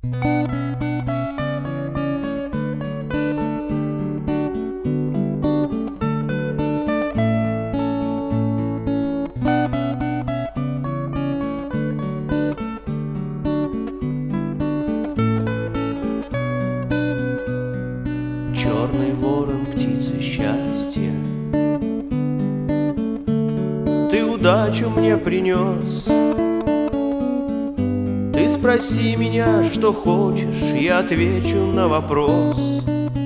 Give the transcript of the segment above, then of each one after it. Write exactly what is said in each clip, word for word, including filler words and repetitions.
Черный ворон, птица счастья, ты удачу мне принес. Ты спроси меня, что хочешь, я отвечу на вопрос.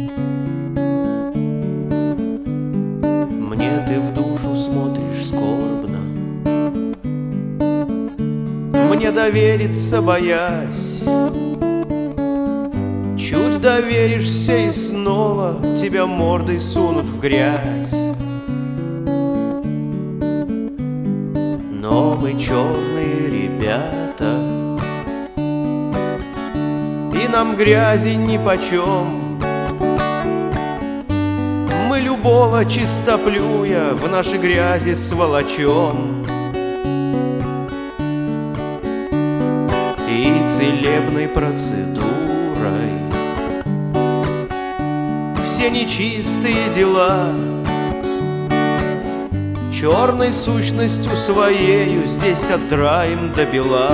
Мне ты в душу смотришь скорбно, мне довериться боясь. Чуть доверишься и снова тебя мордой сунут в грязь. Но мы черные ребята, и нам грязи нипочем. Мы любого чистоплюя в нашей грязи сволочем. И целебной процедурой все нечистые дела черной сущностью своею здесь отдраем до бела.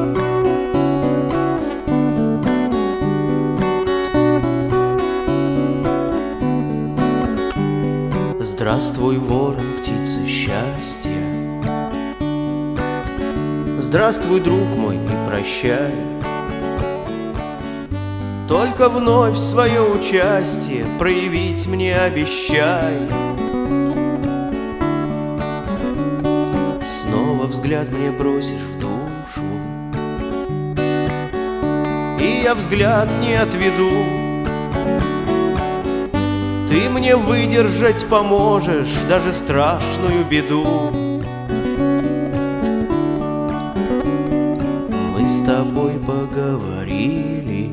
Здравствуй, ворон, птица счастья, здравствуй, друг мой, и прощай. Только вновь свое участие проявить мне обещай. Снова взгляд мне бросишь в душу, и я взгляд не отведу. Ты мне выдержать поможешь даже страшную беду. Мы с тобой поговорили,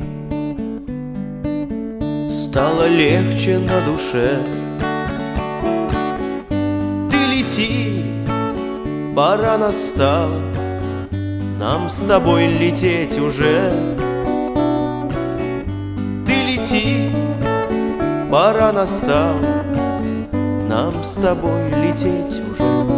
стало легче на душе. Ты лети, пора настала, нам с тобой лететь уже. Ты лети, пора настала, нам с тобой лететь уже.